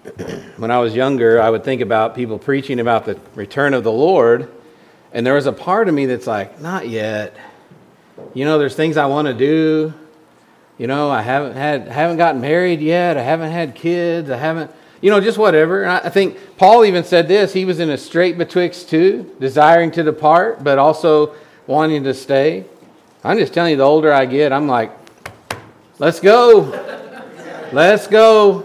when I was younger, I would think about people preaching about the return of the Lord, and there was a part of me that's like, not yet. There's things I want to do. I haven't gotten married yet. I haven't had kids. I haven't, just whatever. And I think Paul even said this. He was in a strait betwixt two, desiring to depart, but also wanting to stay. I'm just telling you, the older I get, I'm like, let's go. Let's go.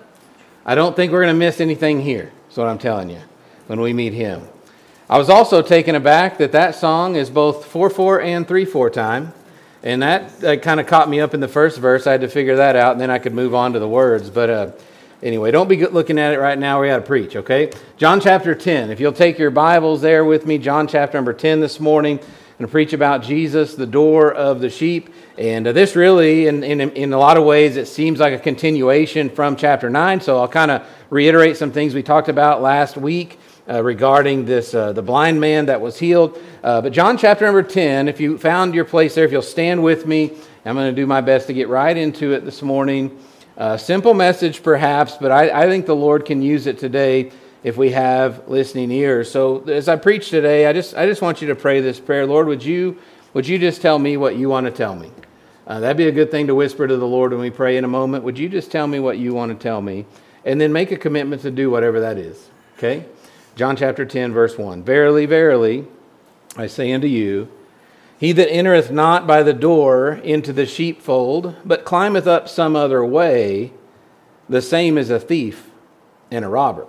I don't think we're going to miss anything here. That's what I'm telling you when we meet him. I was also taken aback that song is both 4/4 and 3/4 time. And that kind of caught me up in the first verse. I had to figure that out, and then I could move on to the words. But anyway, don't be looking at it right now. We got to preach, okay? John chapter 10. If you'll take your Bibles there with me, John chapter number 10 this morning. I'm going to preach about Jesus, the door of the sheep. And this really, in a lot of ways, it seems like a continuation from chapter 9. So I'll kind of reiterate some things we talked about last week regarding this, the blind man that was healed. But John chapter number 10, if you found your place there, if you'll stand with me, I'm going to do my best to get right into it this morning. Simple message perhaps, but I think the Lord can use it today if we have listening ears. So as I preach today, I just want you to pray this prayer. Lord, would you just tell me what you want to tell me? That'd be a good thing to whisper to the Lord when we pray in a moment. Would you just tell me what you want to tell me? And then make a commitment to do whatever that is. Okay? John chapter 10, verse 1. Verily, verily, I say unto you, he that entereth not by the door into the sheepfold, but climbeth up some other way, the same is a thief and a robber.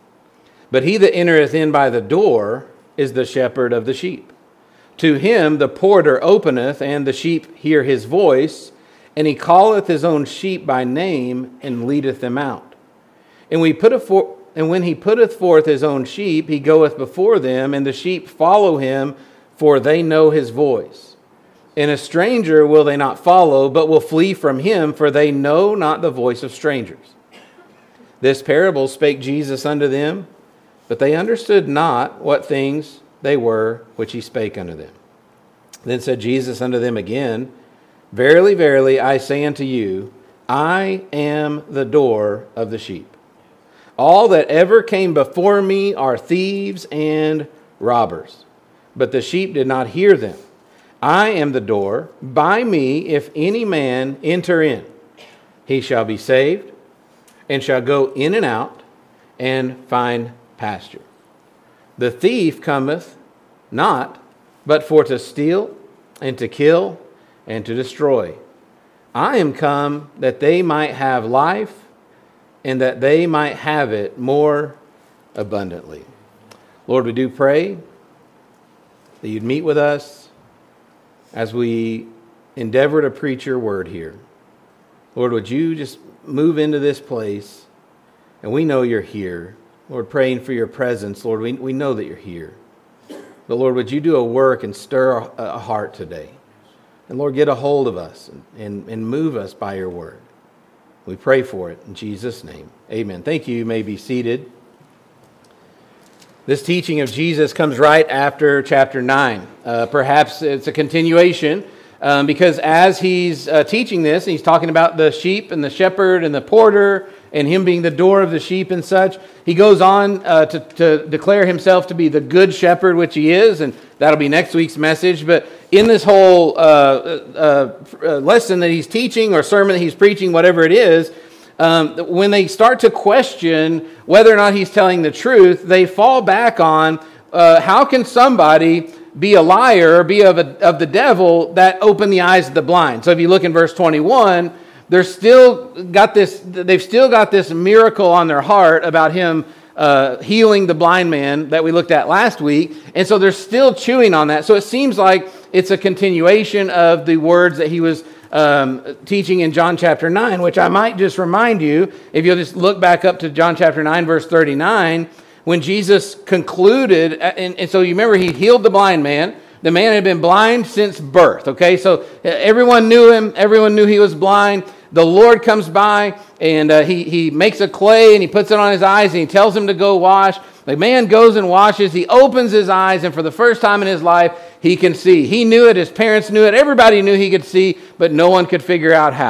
But he that entereth in by the door is the shepherd of the sheep. To him the porter openeth, and the sheep hear his voice, and he calleth his own sheep by name, and leadeth them out. And when he putteth forth his own sheep, he goeth before them, and the sheep follow him, for they know his voice. And a stranger will they not follow, but will flee from him, for they know not the voice of strangers. This parable spake Jesus unto them, but they understood not what things they were which he spake unto them. Then said Jesus unto them again, Verily, verily, I say unto you, I am the door of the sheep. All that ever came before me are thieves and robbers, but the sheep did not hear them. I am the door. By me, if any man enter in, he shall be saved, and shall go in and out, and find pasture. The thief cometh not, but for to steal, and to kill, and to destroy. I am come that they might have life, and that they might have it more abundantly. Lord, we do pray that you'd meet with us as we endeavor to preach your word here. Lord, would you just move into this place, and we know you're here. Lord, praying for your presence, Lord, we know that you're here. But Lord, would you do a work and stir a heart today? And Lord, get a hold of us and move us by your word. We pray for it in Jesus' name. Amen. Thank you. You may be seated. This teaching of Jesus comes right after chapter 9. Perhaps it's a continuation because as he's teaching this, and he's talking about the sheep and the shepherd and the porter and him being the door of the sheep and such, he goes on to declare himself to be the good shepherd, which he is, and that'll be next week's message. But in this whole lesson that he's teaching or sermon that he's preaching, whatever it is, when they start to question whether or not he's telling the truth, they fall back on how can somebody be a liar or be of the devil that opened the eyes of the blind. So if you look in verse 21, they've still got this miracle on their heart about him healing the blind man that we looked at last week. And so they're still chewing on that. So it seems like it's a continuation of the words that he was teaching in John chapter 9, which I might just remind you, if you'll just look back up to John chapter 9, verse 39, when Jesus concluded, and so you remember he healed the blind man. The man had been blind since birth, okay? So everyone knew him. Everyone knew he was blind. The Lord comes by, and he makes a clay, and he puts it on his eyes, and he tells him to go wash. The man goes and washes. He opens his eyes, and for the first time in his life, he can see. He knew it. His parents knew it. Everybody knew he could see, but no one could figure out how.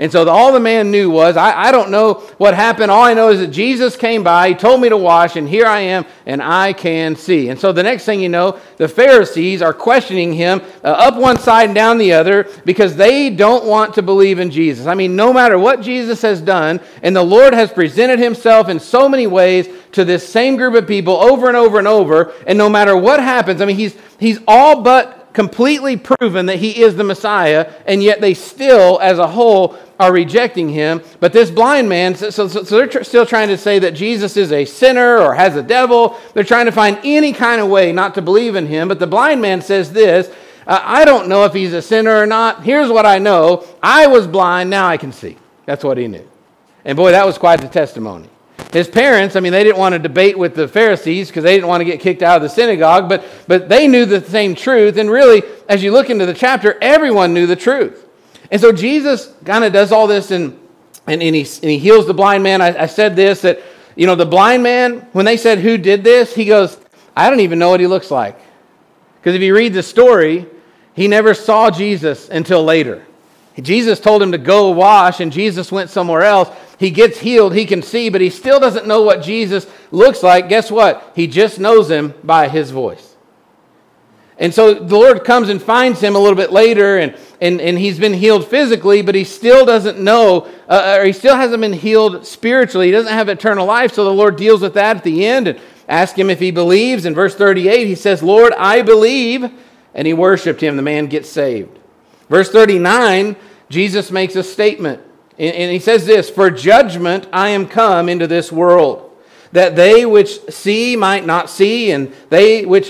And so all the man knew was, I don't know what happened. All I know is that Jesus came by, he told me to wash, and here I am, and I can see. And so the next thing you know, the Pharisees are questioning him up one side and down the other because they don't want to believe in Jesus. I mean, no matter what Jesus has done, and the Lord has presented himself in so many ways to this same group of people over and over and over, and no matter what happens, I mean, he's all but completely proven that he is the Messiah, and yet they still, as a whole, are rejecting him. But this blind man, so they're still trying to say that Jesus is a sinner or has a devil. They're trying to find any kind of way not to believe in him. But the blind man says this, I don't know if he's a sinner or not. Here's what I know. I was blind, now I can see. That's what he knew. And boy, that was quite the testimony. His parents, I mean, they didn't want to debate with the Pharisees because they didn't want to get kicked out of the synagogue, but they knew the same truth. And really, as you look into the chapter, everyone knew the truth. And so Jesus kind of does all this and he heals the blind man. I said this, that, you know, the blind man, when they said, who did this? He goes, I don't even know what he looks like. Because if you read the story, he never saw Jesus until later. Jesus told him to go wash, and Jesus went somewhere else. He gets healed, he can see, but he still doesn't know what Jesus looks like. Guess what? He just knows him by his voice. And so the Lord comes and finds him a little bit later, and he's been healed physically, but he still doesn't know, or he still hasn't been healed spiritually. He doesn't have eternal life, so the Lord deals with that at the end and asks him if he believes. In verse 38, he says, Lord, I believe, and he worshiped him. The man gets saved. Verse 39, Jesus makes a statement, and he says this, for judgment I am come into this world, that they which see might not see, and they which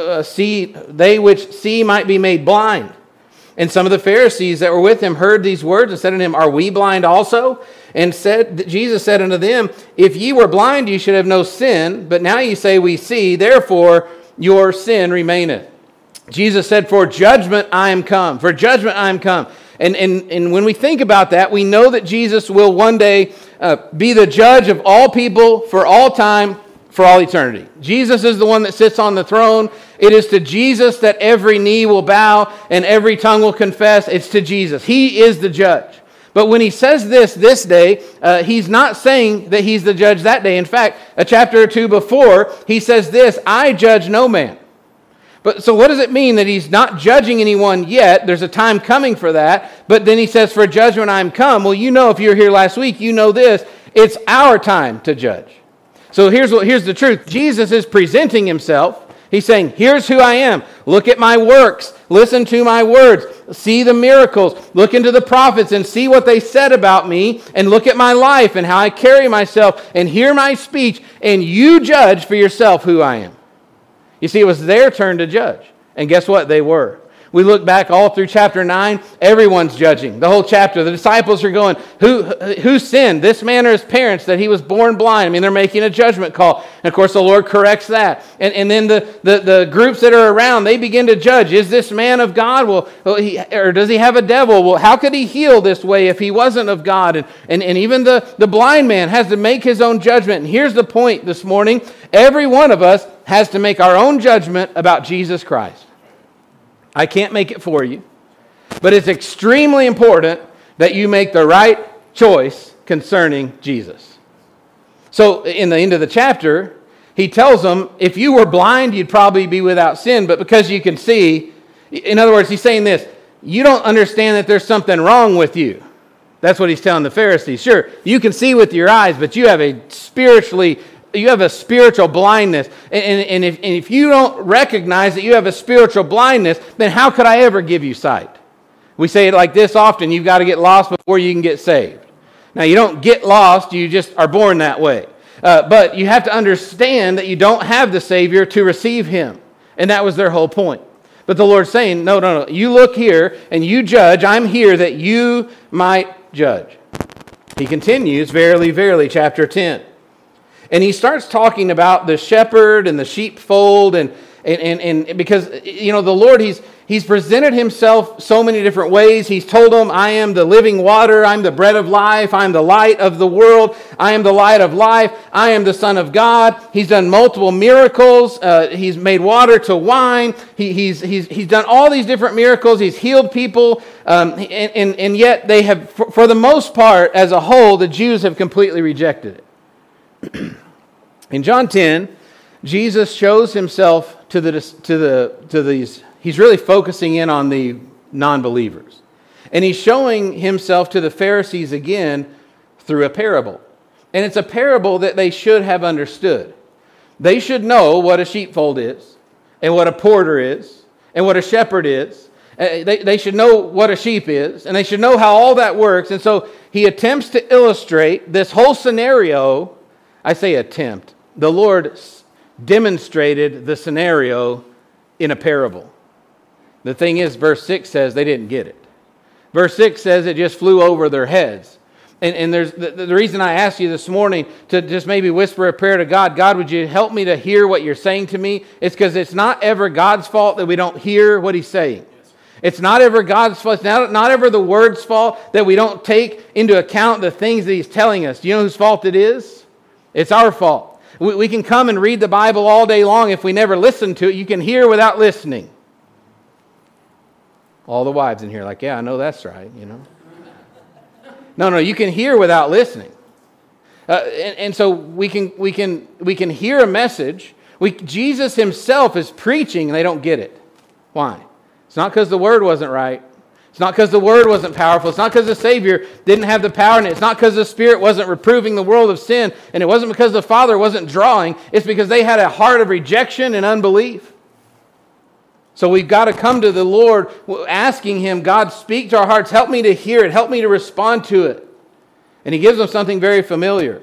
see might be made blind. And some of the Pharisees that were with him heard these words and said unto him, are we blind also? And Jesus said unto them, if ye were blind, ye should have no sin, but now ye say we see, therefore your sin remaineth. Jesus said, for judgment I am come. For judgment I am come. And when we think about that, we know that Jesus will one day be the judge of all people for all time, for all eternity. Jesus is the one that sits on the throne. It is to Jesus that every knee will bow and every tongue will confess. It's to Jesus. He is the judge. But when he says this day, he's not saying that he's the judge that day. In fact, a chapter or two before, he says this, I judge no man. But so what does it mean that he's not judging anyone yet? There's a time coming for that. But then he says, for judgment I am come. Well, you know, if you were here last week, you know this. It's our time to judge. So here's the truth. Jesus is presenting himself. He's saying, here's who I am. Look at my works. Listen to my words. See the miracles. Look into the prophets and see what they said about me. And look at my life and how I carry myself. And hear my speech. And you judge for yourself who I am. You see, it was their turn to judge. And guess what? They were. We look back all through chapter 9, everyone's judging. The whole chapter, the disciples are going, who sinned, this man or his parents, that he was born blind? I mean, they're making a judgment call. And of course, the Lord corrects that. And then the groups that are around, they begin to judge. Is this man of God? Or does he have a devil? Well, how could he heal this way if he wasn't of God? And even the blind man has to make his own judgment. And here's the point this morning. Every one of us has to make our own judgment about Jesus Christ. I can't make it for you, but it's extremely important that you make the right choice concerning Jesus. So in the end of the chapter, he tells them, if you were blind, you'd probably be without sin, but because you can see, in other words, he's saying this, you don't understand that there's something wrong with you. That's what he's telling the Pharisees. Sure, you can see with your eyes, but you have a spiritual blindness. And if you don't recognize that you have a spiritual blindness, then how could I ever give you sight? We say it like this often, you've got to get lost before you can get saved. Now, you don't get lost, you just are born that way. But you have to understand that you don't have the Savior to receive Him. And that was their whole point. But the Lord's saying, no, you look here and you judge. I'm here that you might judge. He continues, verily, verily, chapter 10. And he starts talking about the shepherd and the sheepfold, and because, you know, the Lord, He's presented himself so many different ways. He's told them, I am the living water. I'm the bread of life. I'm the light of the world. I am the light of life. I am the Son of God. He's done multiple miracles. He's made water to wine. He's done all these different miracles. He's healed people. And yet they have, for the most part, as a whole, the Jews have completely rejected it. In John 10, Jesus shows himself to these. He's really focusing in on the non-believers. And he's showing himself to the Pharisees again through a parable. And it's a parable that they should have understood. They should know what a sheepfold is, and what a porter is, and what a shepherd is. They should know what a sheep is, and they should know how all that works. And so he attempts to illustrate this whole scenario. I say attempt. The Lord demonstrated the scenario in a parable. The thing is, verse 6 says they didn't get it. Verse 6 says it just flew over their heads. And there's the reason I asked you this morning to just maybe whisper a prayer to God, God, would you help me to hear what you're saying to me? It's because it's not ever God's fault that we don't hear what he's saying. It's not ever God's fault. It's not ever the Word's fault that we don't take into account the things that he's telling us. Do you know whose fault it is? It's our fault. We can come and read the Bible all day long. If we never listen to it, you can hear without listening. All the wives in here are like, yeah, I know that's right, you know. No, you can hear without listening. And so we can hear a message. Jesus himself is preaching and they don't get it. Why? It's not because the Word wasn't right. It's not because the Word wasn't powerful. It's not because the Savior didn't have the power in it. It's not because the Spirit wasn't reproving the world of sin. And it wasn't because the Father wasn't drawing. It's because they had a heart of rejection and unbelief. So we've got to come to the Lord asking Him, God, speak to our hearts. Help me to hear it. Help me to respond to it. And He gives them something very familiar.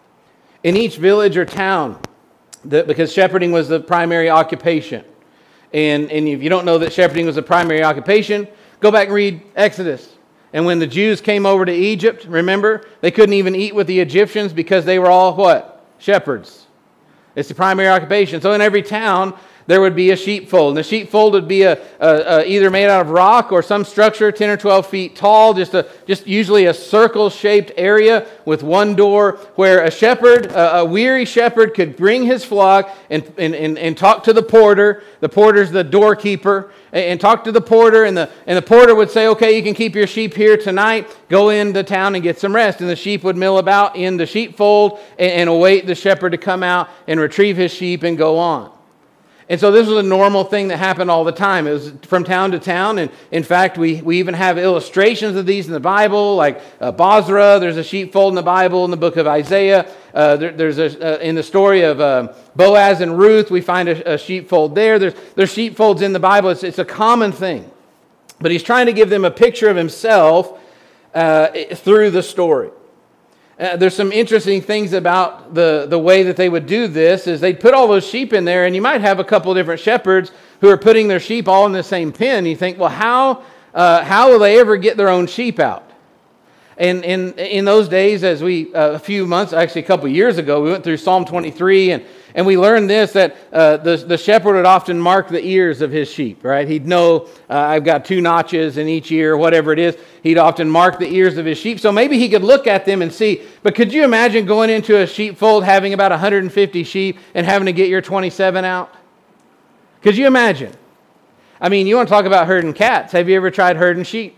In each village or town, because shepherding was the primary occupation. And if you don't know that shepherding was the primary occupation, go back and read Exodus. And when the Jews came over to Egypt, remember, they couldn't even eat with the Egyptians because they were all what? Shepherds. It's the primary occupation. So in every town, there would be a sheepfold. And the sheepfold would be either made out of rock or some structure 10 or 12 feet tall, just usually a circle-shaped area with one door where a shepherd, a weary shepherd, could bring his flock and talk to the porter. The porter's the doorkeeper, and talk to the porter, and the porter would say, okay, you can keep your sheep here tonight. Go into town and get some rest. And the sheep would mill about in the sheepfold and await the shepherd to come out and retrieve his sheep and go on. And so this was a normal thing that happened all the time. It was from town to town. And in fact, we even have illustrations of these in the Bible, like Bozrah. There's a sheepfold in the Bible in the book of Isaiah. In the story of Boaz and Ruth, we find a sheepfold there. There's sheepfolds in the Bible. It's a common thing. But he's trying to give them a picture of himself through the story. There's some interesting things about the way that they would do this is they'd put all those sheep in there, and you might have a couple of different shepherds who are putting their sheep all in the same pen. You think, well, how will they ever get their own sheep out? And in those days, as a couple of years ago, we went through Psalm 23, and we learned this, that the shepherd would often mark the ears of his sheep, right? He'd know, I've got 2 notches in each ear, whatever it is. He'd often mark the ears of his sheep. So maybe he could look at them and see. But could you imagine going into a sheepfold, having about 150 sheep, and having to get your 27 out? Could you imagine? I mean, you want to talk about herding cats. Have you ever tried herding sheep?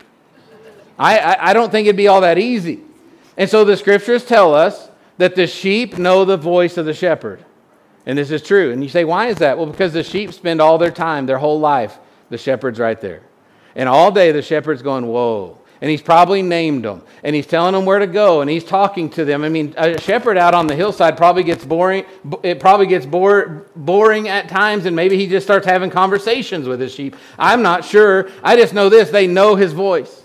I don't think it'd be all that easy. And so the scriptures tell us that the sheep know the voice of the shepherd. And this is true. And you say, why is that? Well, because the sheep spend all their time, their whole life, the shepherd's right there. And all day the shepherd's going, whoa. And he's probably named them. And he's telling them where to go. And he's talking to them. I mean, a shepherd out on the hillside probably gets boring. It probably gets boring at times. And maybe he just starts having conversations with his sheep. I'm not sure. I just know this. They know his voice.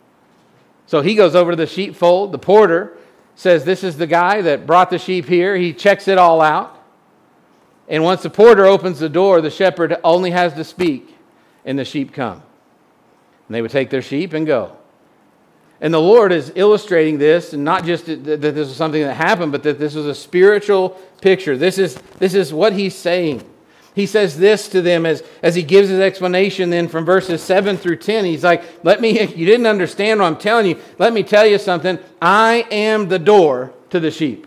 So he goes over to the sheepfold. The porter says, this is the guy that brought the sheep here. He checks it all out. And once the porter opens the door, the shepherd only has to speak, and the sheep come. And they would take their sheep and go. And the Lord is illustrating this, and not just that this was something that happened, but that this was a spiritual picture. This is what He's saying. He says this to them as he gives his explanation then from verses 7 through 10. He's like, you didn't understand what I'm telling you. Let me tell you something. I am the door to the sheep.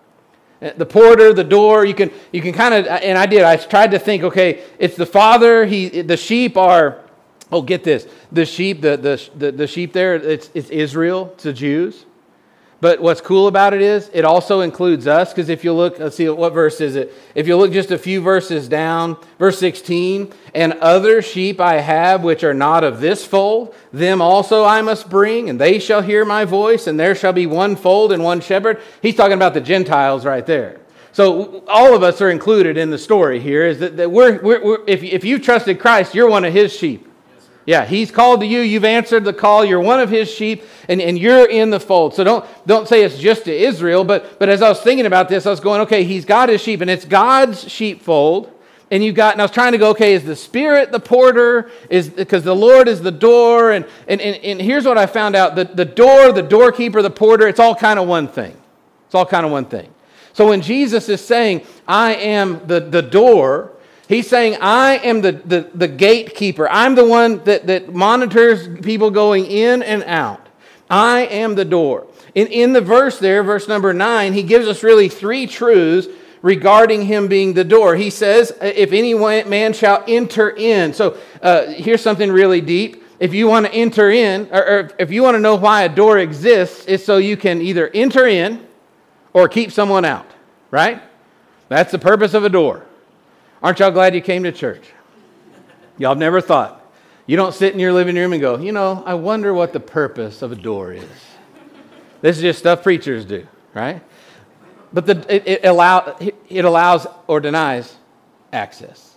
The porter, the door, you can kind of, and I tried to think, okay, it's the Father, the sheep are, get this, the sheep, the sheep there, it's Israel, it's the Jews. But what's cool about it is, it also includes us, because if you look, let's see, what verse is it? If you look just a few verses down, verse 16, and other sheep I have which are not of this fold, them also I must bring, and they shall hear my voice, and there shall be one fold and one shepherd. He's talking about the Gentiles right there. So all of us are included in the story here, is that we're if you've trusted Christ, you're one of his sheep. Yeah, he's called to you. You've answered the call. You're one of his sheep, and you're in the fold. So don't say it's just to Israel. But as I was thinking about this, I was going, okay, he's got his sheep, and it's God's sheepfold. And I was trying to go, okay, is the Spirit the porter? Because the Lord is the door. And here's what I found out: the door, the doorkeeper, the porter, it's all kind of one thing. It's all kind of one thing. So when Jesus is saying, "I am the door," he's saying, I am the gatekeeper. I'm the one that monitors people going in and out. I am the door. In the verse there, verse number 9, he gives us really three truths regarding him being the door. He says, if any man shall enter in. So here's something really deep. If you want to enter in, or if you want to know why a door exists, it's so you can either enter in or keep someone out, right? That's the purpose of a door. Aren't y'all glad you came to church? Y'all have never thought. You don't sit in your living room and go, I wonder what the purpose of a door is. This is just stuff preachers do, right? But it allows or denies access.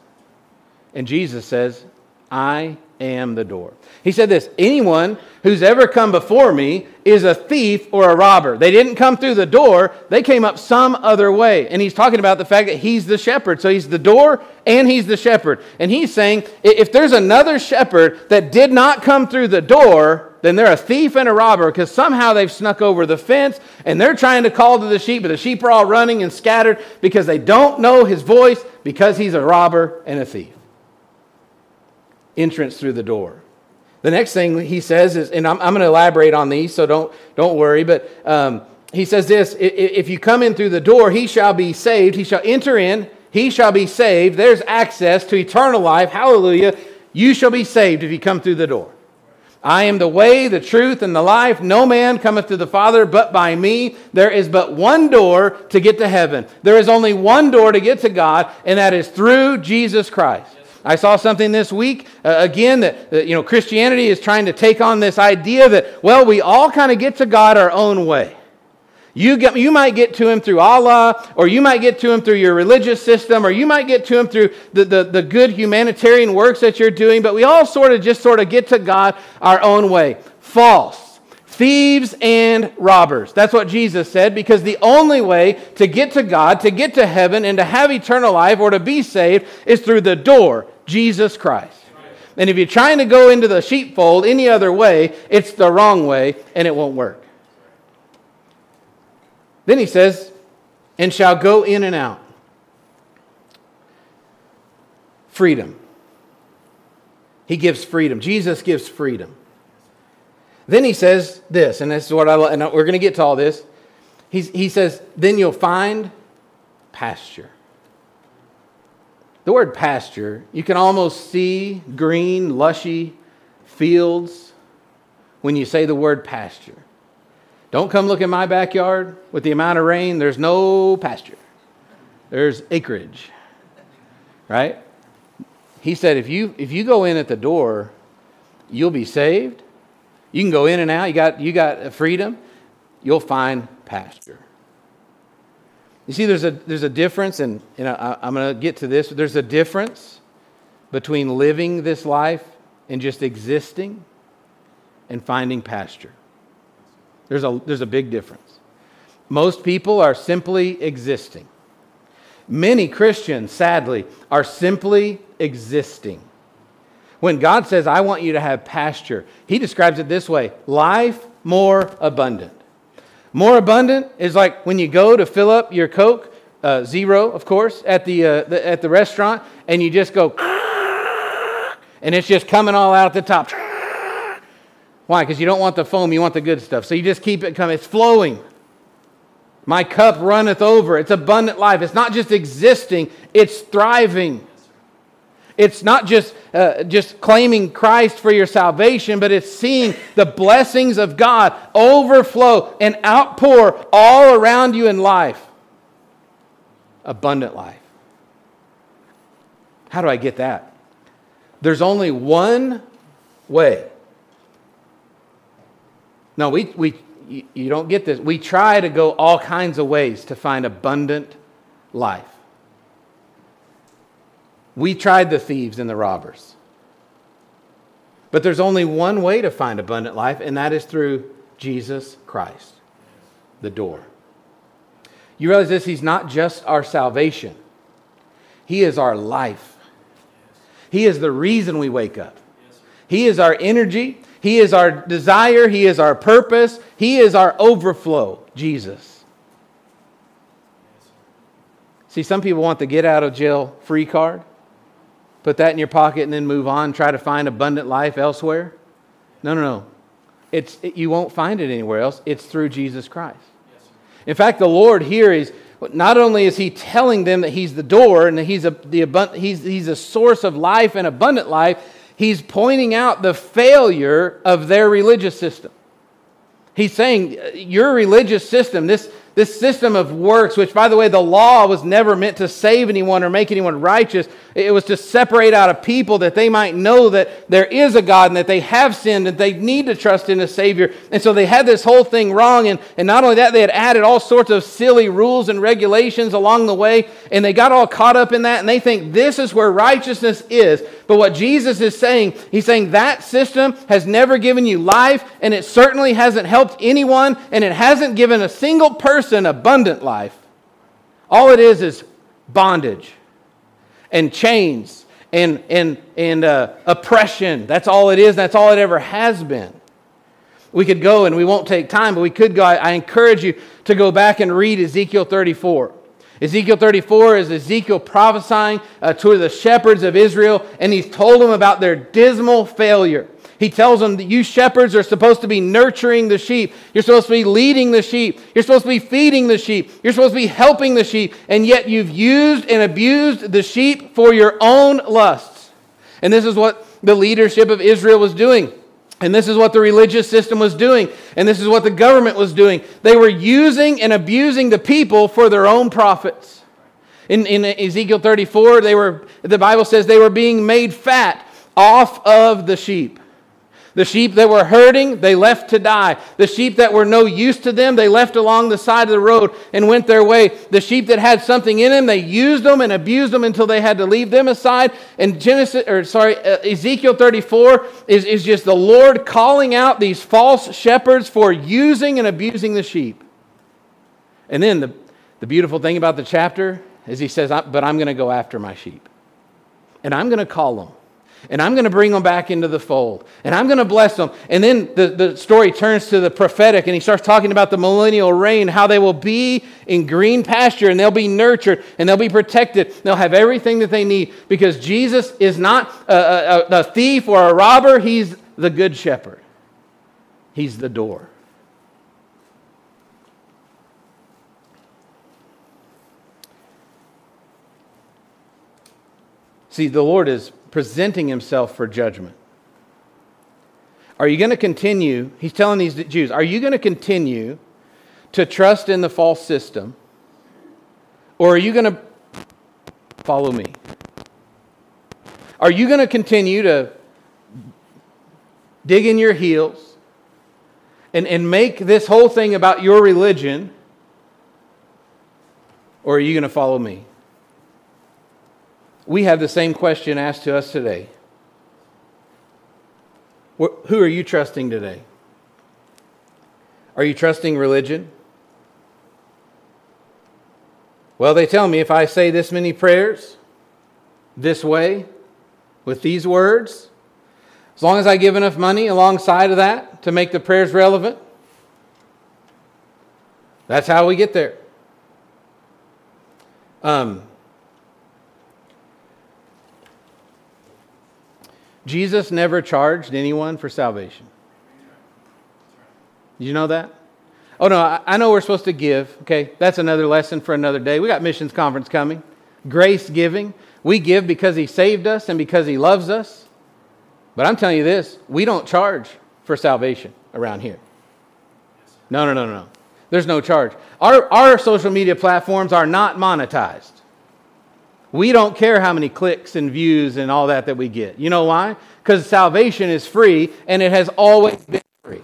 And Jesus says, I am the door. He said this: anyone who's ever come before me is a thief or a robber. They didn't come through the door, they came up some other way. And he's talking about the fact that he's the shepherd. So he's the door and he's the shepherd. And he's saying, if there's another shepherd that did not come through the door, then they're a thief and a robber, because somehow they've snuck over the fence and they're trying to call to the sheep, but the sheep are all running and scattered because they don't know his voice, because he's a robber and a thief. Entrance through the door. The next thing he says is, and I'm going to elaborate on these, so don't worry, but he says this: if you come in through the door, he shall be saved. He shall enter in. He shall be saved. There's access to eternal life. Hallelujah. You shall be saved if you come through the door. I am the way, the truth, and the life. No man cometh to the Father but by me. There is but one door to get to heaven. There is only one door to get to God, and that is through Jesus Christ. I saw something this week, again, that Christianity is trying to take on this idea that, we all kind of get to God our own way. You might get to him through Allah, or you might get to him through your religious system, or you might get to him through the good humanitarian works that you're doing, but we all sort of get to God our own way. False. Thieves and robbers. That's what Jesus said, because the only way to get to God, to get to heaven, and to have eternal life, or to be saved, is through the door, Jesus Christ. And if you're trying to go into the sheepfold any other way, it's the wrong way, and it won't work. Then he says, and shall go in and out. Freedom. He gives freedom. Jesus gives freedom. Then he says this, and this is what and we're going to get to all this. He says, then you'll find pasture. The word pasture, you can almost see green, lushy fields when you say the word pasture. Don't come look in my backyard. With the amount of rain, there's no pasture. There's acreage, right? He said, if you go in at the door, you'll be saved. You can go in and out. You got freedom. You'll find pasture. You see, there's a difference, and I'm going to get to this. There's a difference between living this life and just existing and finding pasture. There's a big difference. Most people are simply existing. Many Christians, sadly, are simply existing. When God says, I want you to have pasture, He describes it this way: life more abundant. More abundant is like when you go to fill up your Coke zero, of course, at the restaurant, and you just go, and it's just coming all out at the top. Why? Because you don't want the foam, you want the good stuff. So you just keep it coming. It's flowing. My cup runneth over. It's abundant life. It's not just existing, it's thriving. It's not just claiming Christ for your salvation, but it's seeing the blessings of God overflow and outpour all around you in life. Abundant life. How do I get that? There's only one way. No, you don't get this. We try to go all kinds of ways to find abundant life. We tried the thieves and the robbers. But there's only one way to find abundant life, and that is through Jesus Christ, the door. You realize this? He's not just our salvation. He is our life. He is the reason we wake up. He is our energy. He is our desire. He is our purpose. He is our overflow, Jesus. See, some people want the get out of jail free card. Put that in your pocket and then move on. Try to find abundant life elsewhere. No. You won't find it anywhere else. It's through Jesus Christ. In fact, the Lord here is, not only is He telling them that He's the door and that He's a source of life and abundant life, He's pointing out the failure of their religious system. He's saying, your religious system, this system of works, which, by the way, the law was never meant to save anyone or make anyone righteous. It was to separate out a people that they might know that there is a God and that they have sinned and they need to trust in a Savior. And so they had this whole thing wrong. And not only that, they had added all sorts of silly rules and regulations along the way. And they got all caught up in that. And they think this is where righteousness is. But what Jesus is saying, He's saying that system has never given you life. And it certainly hasn't helped anyone. And it hasn't given a single person abundant life. All it is bondage and chains and oppression. That's all it is. That's all it ever has been. We could go, and we won't take time, but we could go. I encourage you to go back and read Ezekiel 34. Ezekiel 34 is Ezekiel prophesying to the shepherds of Israel, and he's told them about their dismal failure. He tells them that you shepherds are supposed to be nurturing the sheep. You're supposed to be leading the sheep. You're supposed to be feeding the sheep. You're supposed to be helping the sheep. And yet you've used and abused the sheep for your own lusts. And this is what the leadership of Israel was doing. And this is what the religious system was doing. And this is what the government was doing. They were using and abusing the people for their own profits. In Ezekiel 34, the Bible says they were being made fat off of the sheep. The sheep that were hurting, they left to die. The sheep that were no use to them, they left along the side of the road and went their way. The sheep that had something in them, they used them and abused them until they had to leave them aside. And Ezekiel 34 is just the Lord calling out these false shepherds for using and abusing the sheep. And then the beautiful thing about the chapter is He says, but I'm going to go after my sheep. And I'm going to call them. And I'm going to bring them back into the fold. And I'm going to bless them. And then the story turns to the prophetic. And He starts talking about the millennial reign. How they will be in green pasture. And they'll be nurtured. And they'll be protected. They'll have everything that they need. Because Jesus is not a thief or a robber. He's the good shepherd. He's the door. See, the Lord is presenting Himself for judgment. Are you going to continue? He's telling these Jews, are you going to continue to trust in the false system? Or are you going to follow me? Are you going to continue to dig in your heels and make this whole thing about your religion? Or are you going to follow me? We have the same question asked to us today. Who are you trusting today? Are you trusting religion? Well, they tell me if I say this many prayers, this way, with these words, as long as I give enough money alongside of that to make the prayers relevant, that's how we get there. Jesus never charged anyone for salvation. Did you know that? Oh no, I know we're supposed to give. Okay, that's another lesson for another day. We got missions conference coming. Grace giving. We give because He saved us and because He loves us. But I'm telling you this, we don't charge for salvation around here. No. There's no charge. Our social media platforms are not monetized. We don't care how many clicks and views and all that we get. You know why? Because salvation is free, and it has always been free.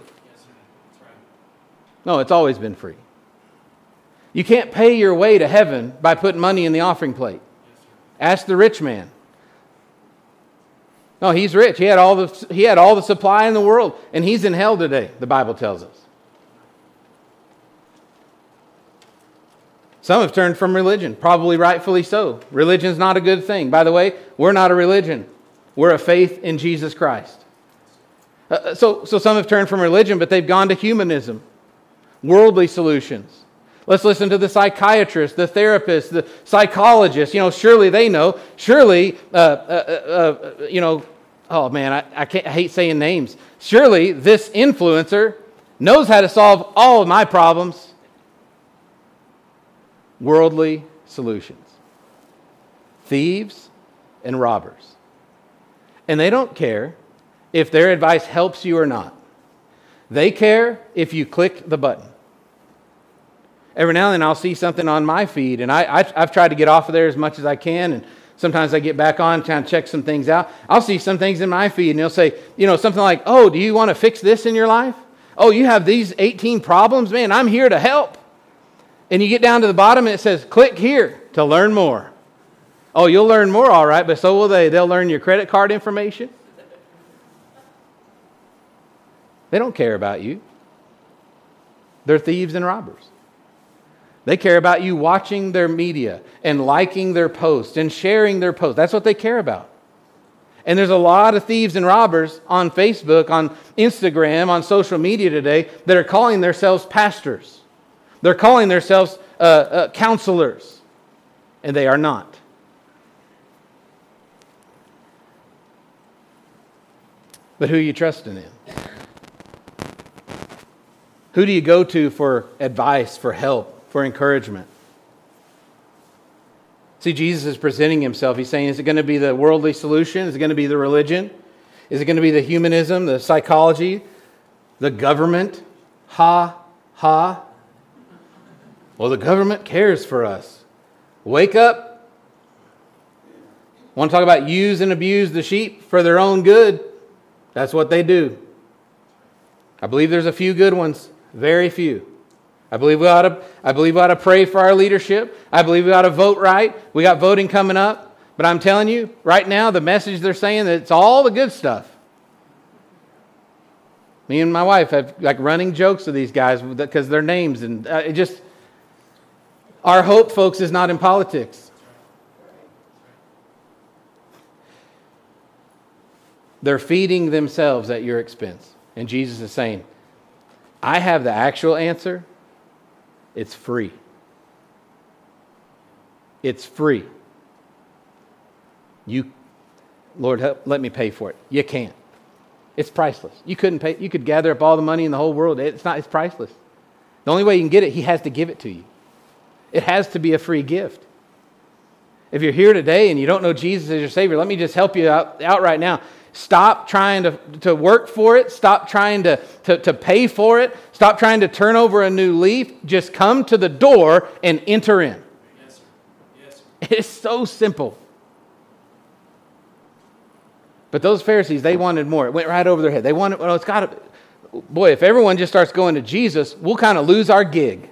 No, it's always been free. You can't pay your way to heaven by putting money in the offering plate. Ask the rich man. No, he's rich. He had all the supply in the world, and he's in hell today, the Bible tells us. Some have turned from religion, probably rightfully so. Religion's not a good thing. By the way, we're not a religion. We're a faith in Jesus Christ. So some have turned from religion, but they've gone to humanism, worldly solutions. Let's listen to the psychiatrist, the therapist, the psychologist. Surely they know. Surely, oh man, I hate saying names. Surely this influencer knows how to solve all of my problems. Worldly solutions. Thieves and robbers. And they don't care if their advice helps you or not. They care if you click the button. Every now and then I'll see something on my feed, and I've tried to get off of there as much as I can, and sometimes I get back on, trying to check some things out. I'll see some things in my feed, and they'll say, something like, oh, do you want to fix this in your life? Oh, you have these 18 problems? Man, I'm here to help. And you get down to the bottom and it says, click here to learn more. Oh, you'll learn more, all right, but so will they. They'll learn your credit card information. They don't care about you. They're thieves and robbers. They care about you watching their media and liking their posts and sharing their posts. That's what they care about. And there's a lot of thieves and robbers on Facebook, on Instagram, on social media today that are calling themselves pastors. They're calling themselves counselors, and they are not. But who are you trusting in? Who do you go to for advice, for help, for encouragement? See, Jesus is presenting Himself. He's saying, is it going to be the worldly solution? Is it going to be the religion? Is it going to be the humanism, the psychology, the government? Ha. Well, the government cares for us. Wake up. Want to talk about use and abuse the sheep for their own good? That's what they do. I believe there's a few good ones, very few. I believe we ought to pray for our leadership. I believe we ought to vote right. We got voting coming up. But I'm telling you, right now, the message they're saying that it's all the good stuff. Me and my wife have like running jokes with these guys because their names and it just. Our hope, folks, is not in politics. They're feeding themselves at your expense. And Jesus is saying, I have the actual answer. It's free. It's free. Lord, let me pay for it. You can't. It's priceless. You couldn't pay. You could gather up all the money in the whole world. It's priceless. The only way you can get it, He has to give it to you. It has to be a free gift. If you're here today and you don't know Jesus as your Savior, let me just help you out right now. Stop trying to work for it. Stop trying to pay for it. Stop trying to turn over a new leaf. Just come to the door and enter in. Yes, sir. Yes, sir. It's so simple. But those Pharisees, they wanted more. It went right over their head. They wanted, well, it's got to, boy, if everyone just starts going to Jesus, we'll kind of lose our gig.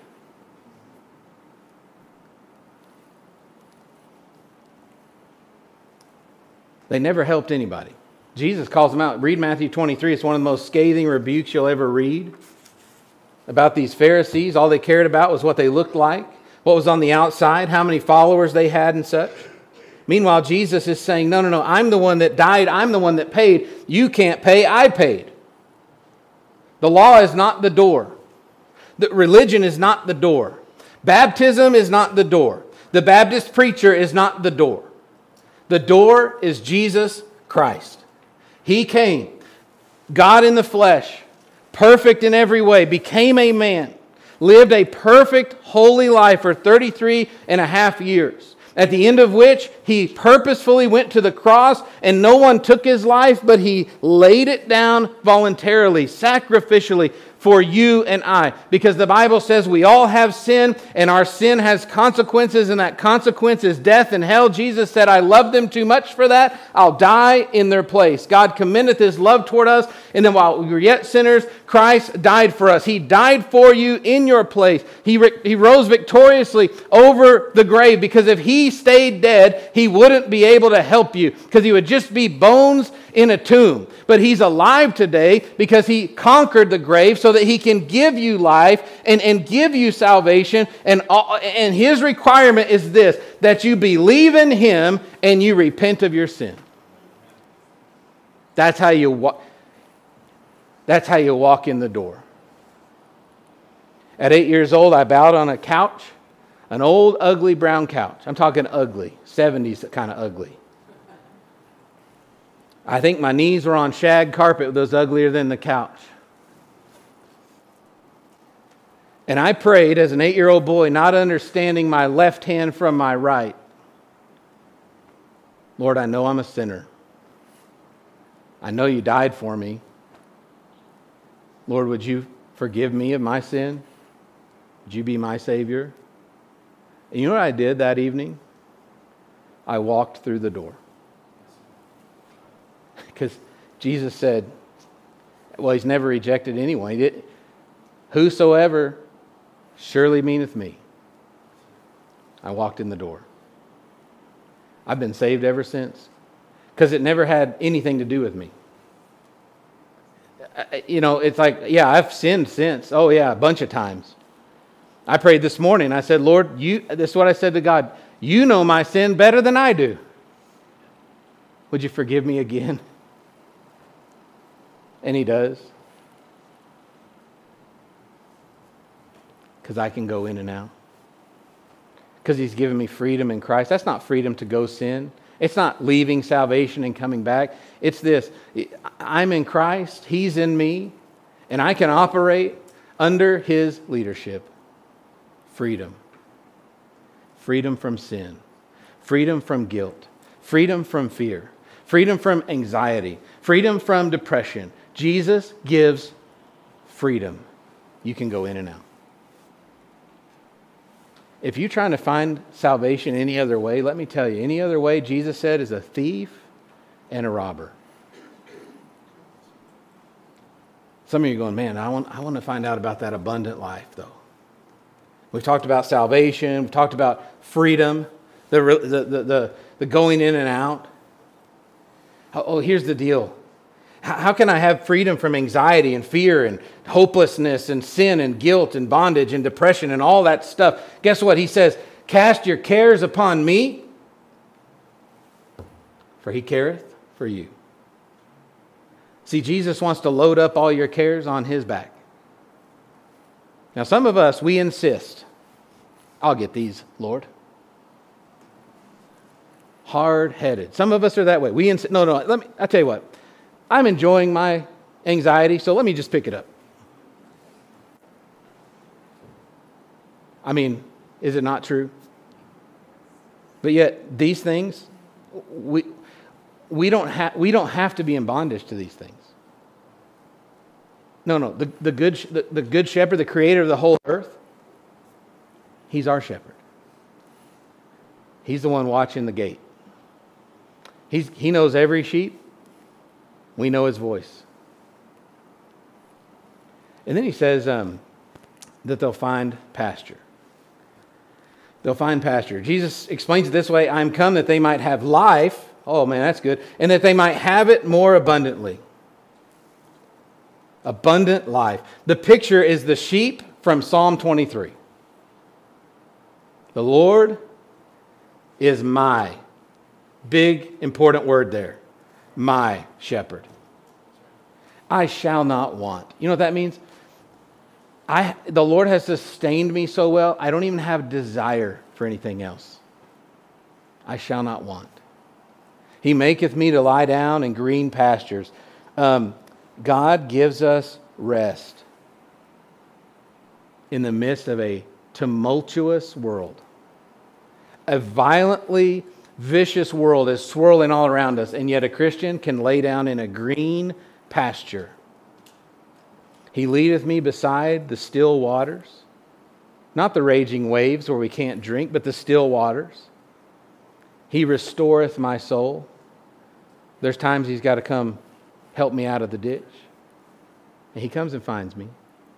They never helped anybody. Jesus calls them out. Read Matthew 23. It's one of the most scathing rebukes you'll ever read about these Pharisees. All they cared about was what they looked like, what was on the outside, how many followers they had and such. Meanwhile, Jesus is saying, no, I'm the one that died. I'm the one that paid. You can't pay. I paid. The law is not the door. The religion is not the door. Baptism is not the door. The Baptist preacher is not the door. The door is Jesus Christ. He came, God in the flesh, perfect in every way, became a man, lived a perfect, holy life for 33 and a half years, at the end of which he purposefully went to the cross, and no one took his life, but he laid it down voluntarily, sacrificially, for you and I. Because the Bible says we all have sin, and our sin has consequences, and that consequence is death and hell. Jesus said, I love them too much for that. I'll die in their place. God commendeth His love toward us, and then while we were yet sinners, Christ died for us. He died for you in your place. He rose victoriously over the grave, because if He stayed dead, He wouldn't be able to help you, because He would just be bones in a tomb. But He's alive today because He conquered the grave so that He can give you life and give you salvation. And His requirement is this, that you believe in Him and you repent of your sin. That's how you walk in the door. At 8 years old, I bowed on a couch, an old, ugly brown couch. I'm talking ugly, 70s kind of ugly. I think my knees were on shag carpet that was uglier than the couch. And I prayed as an 8-year-old boy, not understanding my left hand from my right. Lord, I know I'm a sinner. I know you died for me. Lord, would you forgive me of my sin? Would you be my Savior? And you know what I did that evening? I walked through the door. Because Jesus said, well, He's never rejected anyone. Whosoever surely meaneth me. I walked in the door. I've been saved ever since. Because it never had anything to do with me. You know, it's like, yeah, I've sinned since. Oh yeah, a bunch of times. I prayed this morning. I said, Lord, this is what I said to God. You know my sin better than I do. Would you forgive me again? And He does. Because I can go in and out. Because He's given me freedom in Christ. That's not freedom to go sin. It's not leaving salvation and coming back. It's this. I'm in Christ. He's in me. And I can operate under His leadership. Freedom. Freedom from sin. Freedom from guilt. Freedom from fear. Freedom from anxiety. Freedom from depression. Jesus gives freedom. You can go in and out. If you're trying to find salvation any other way, let me tell you, any other way, Jesus said, is a thief and a robber. Some of you are going, man, I want to find out about that abundant life, though. We've talked about salvation. We've talked about freedom, the going in and out. Oh, here's the deal. How can I have freedom from anxiety and fear and hopelessness and sin and guilt and bondage and depression and all that stuff? Guess what? He says, cast your cares upon me, for He careth for you. See, Jesus wants to load up all your cares on His back. Now, some of us, we insist, I'll get these, Lord. Hard-headed. Some of us are that way. We insist, no, I'll tell you what. I'm enjoying my anxiety, so let me just pick it up. I mean, is it not true? But yet, these things, we don't have to be in bondage to these things. No. The good shepherd, the creator of the whole earth, He's our shepherd. He's the one watching the gate. He knows every sheep. We know His voice. And then He says that they'll find pasture. They'll find pasture. Jesus explains it this way, I'm come that they might have life. Oh man, that's good. And that they might have it more abundantly. Abundant life. The picture is the sheep from Psalm 23. The Lord is my, big important word there, my shepherd. I shall not want. You know what that means? The Lord has sustained me so well, I don't even have desire for anything else. I shall not want. He maketh me to lie down in green pastures. God gives us rest in the midst of a tumultuous world. A violently vicious world is swirling all around us, and yet a Christian can lay down in a green pasture. He leadeth me beside the still waters, not the raging waves where we can't drink, but the still waters. He restoreth my soul. There's times He's got to come help me out of the ditch, and He comes and finds me.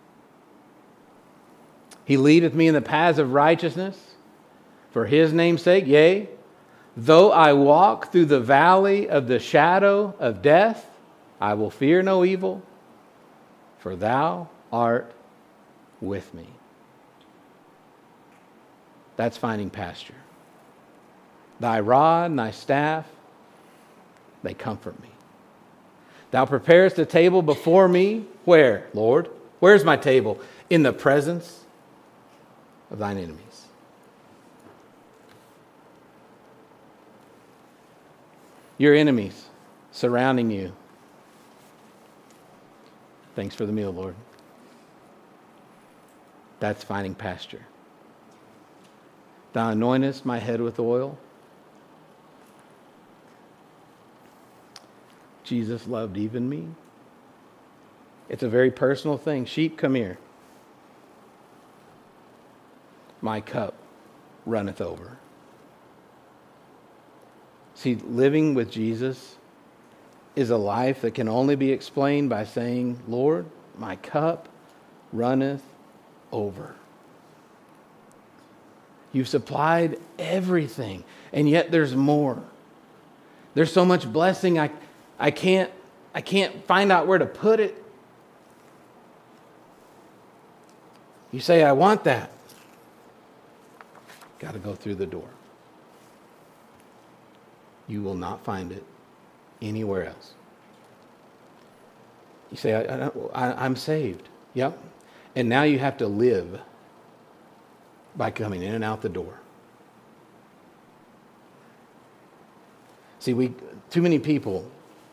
He leadeth me in the paths of righteousness for His name's sake. Yea, though I walk through the valley of the shadow of death, I will fear no evil, for Thou art with me. That's finding pasture. Thy rod and Thy staff, they comfort me. Thou preparest a table before me. Where, Lord? Where's my table? In the presence of Thine enemies. Your enemies surrounding you. Thanks for the meal, Lord. That's finding pasture. Thou anointest my head with oil. Jesus loved even me. It's a very personal thing. Sheep, come here. My cup runneth over. See, living with Jesus is a life that can only be explained by saying, Lord, my cup runneth over. You've supplied everything, and yet there's more. There's so much blessing, I can't find out where to put it. You say, I want that. Got to go through the door. You will not find it anywhere else. You say, I'm saved. Yep. And now you have to live by coming in and out the door. See, too many people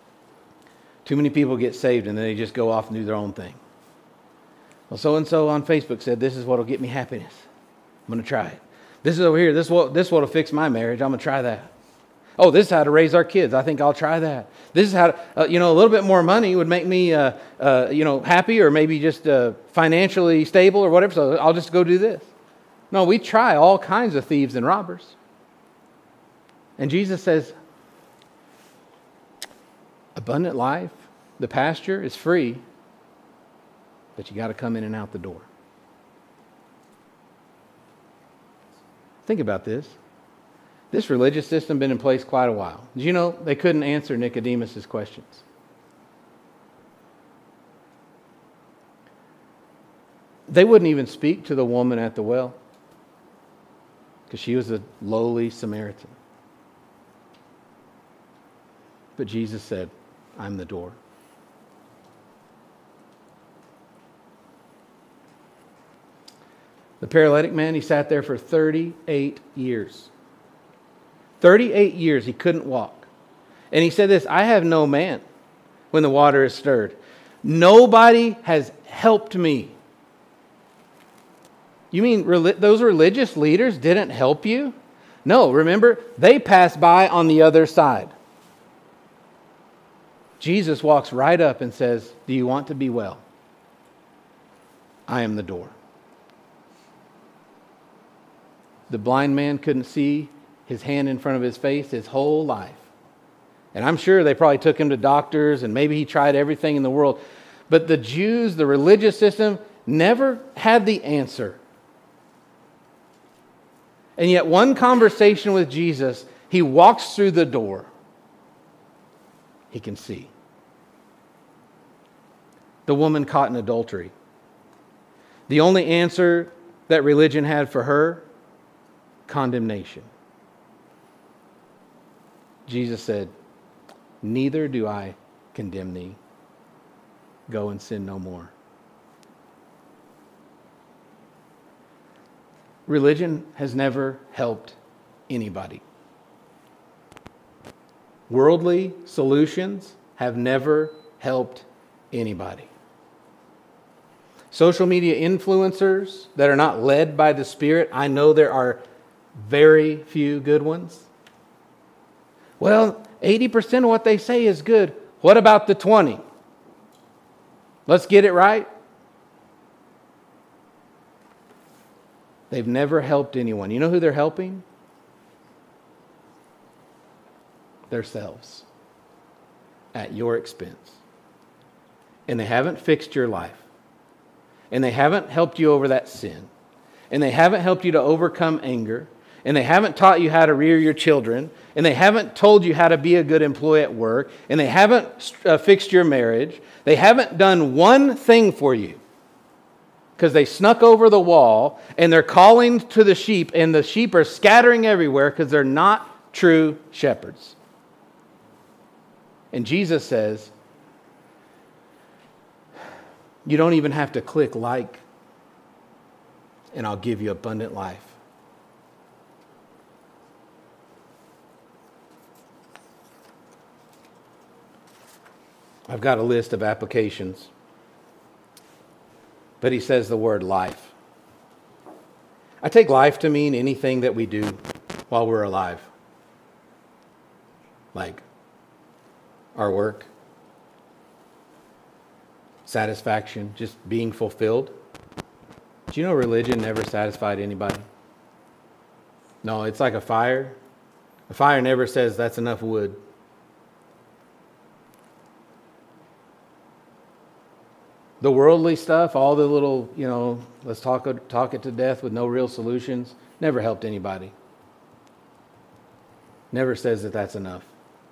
get saved and then they just go off and do their own thing. Well, so-and-so on Facebook said, this is what will get me happiness. I'm going to try it. This is over here. This is what will fix my marriage. I'm going to try that. Oh, this is how to raise our kids. I think I'll try that. This is how, a little bit more money would make me, happy, or maybe just financially stable or whatever. So I'll just go do this. No, we try all kinds of thieves and robbers. And Jesus says, abundant life, the pasture is free, but you got to come in and out the door. Think about this. This religious system has been in place quite a while. Did you know they couldn't answer Nicodemus' questions? They wouldn't even speak to the woman at the well because she was a lowly Samaritan. But Jesus said, I'm the door. The paralytic man, he sat there for 38 years. 38 years he couldn't walk. And he said this, I have no man when the water is stirred. Nobody has helped me. You mean those religious leaders didn't help you? No, remember, they passed by on the other side. Jesus walks right up and says, do you want to be well? I am the door. The blind man couldn't see his hand in front of his face his whole life. And I'm sure they probably took him to doctors and maybe he tried everything in the world. But the Jews, the religious system, never had the answer. And yet one conversation with Jesus, he walks through the door. He can see. The woman caught in adultery. The only answer that religion had for her, condemnation. Jesus said, neither do I condemn thee. Go and sin no more. Religion has never helped anybody. Worldly solutions have never helped anybody. Social media influencers that are not led by the Spirit, I know there are very few good ones. Well, 80% of what they say is good. What about the 20? Let's get it right. They've never helped anyone. You know who they're helping? Themselves. At your expense. And they haven't fixed your life. And they haven't helped you over that sin. And they haven't helped you to overcome anger. And they haven't taught you how to rear your children. And they haven't told you how to be a good employee at work. And they haven't fixed your marriage. They haven't done one thing for you. Because they snuck over the wall and they're calling to the sheep. And the sheep are scattering everywhere because they're not true shepherds. And Jesus says, you don't even have to click like, and I'll give you abundant life. I've got a list of applications, but he says the word life. I take life to mean anything that we do while we're alive. Like our work, satisfaction, just being fulfilled. Do you know religion never satisfied anybody? No, it's like a fire. A fire never says that's enough wood. The worldly stuff, all the little, let's talk it to death with no real solutions, never helped anybody. Never says that that's enough.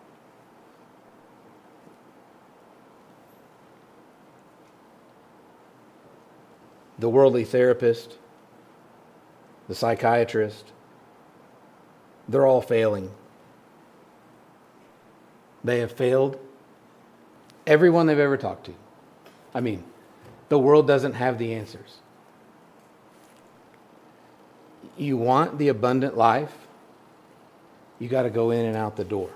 The worldly therapist, the psychiatrist, they're all failing. They have failed everyone they've ever talked to. I mean, the world doesn't have the answers. You want the abundant life, you got to go in and out the door.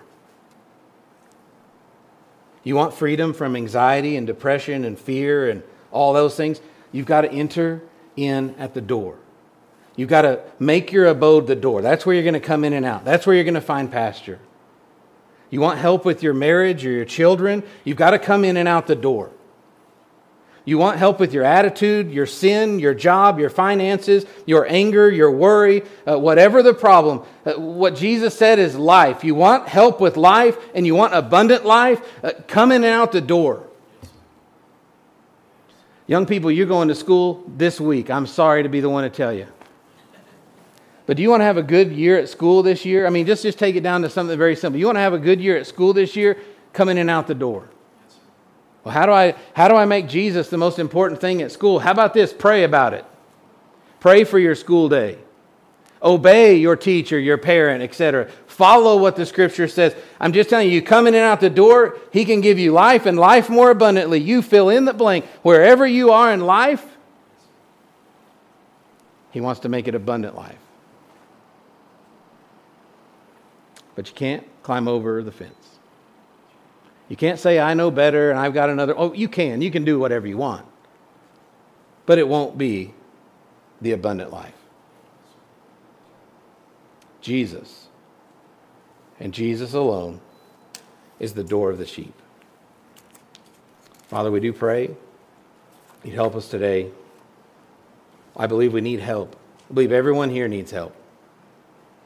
You want freedom from anxiety and depression and fear and all those things, you've got to enter in at the door. You've got to make your abode the door. That's where you're going to come in and out. That's where you're going to find pasture. You want help with your marriage or your children, you've got to come in and out the door. You want help with your attitude, your sin, your job, your finances, your anger, your worry, whatever the problem. What Jesus said is life. You want help with life and you want abundant life, come in and out the door. Young people, you're going to school this week. I'm sorry to be the one to tell you. But do you want to have a good year at school this year? I mean, just take it down to something very simple. You want to have a good year at school this year? Come in and out the door. Well, how do I make Jesus the most important thing at school? How about this? Pray about it. Pray for your school day. Obey your teacher, your parent, etc. Follow what the Scripture says. I'm just telling you, you come in and out the door, He can give you life and life more abundantly. You fill in the blank. Wherever you are in life, He wants to make it abundant life. But you can't climb over the fence. You can't say, I know better and I've got another. Oh, you can. You can do whatever you want. But it won't be the abundant life. Jesus, and Jesus alone, is the door of the sheep. Father, we do pray. You'd help us today. I believe we need help. I believe everyone here needs help.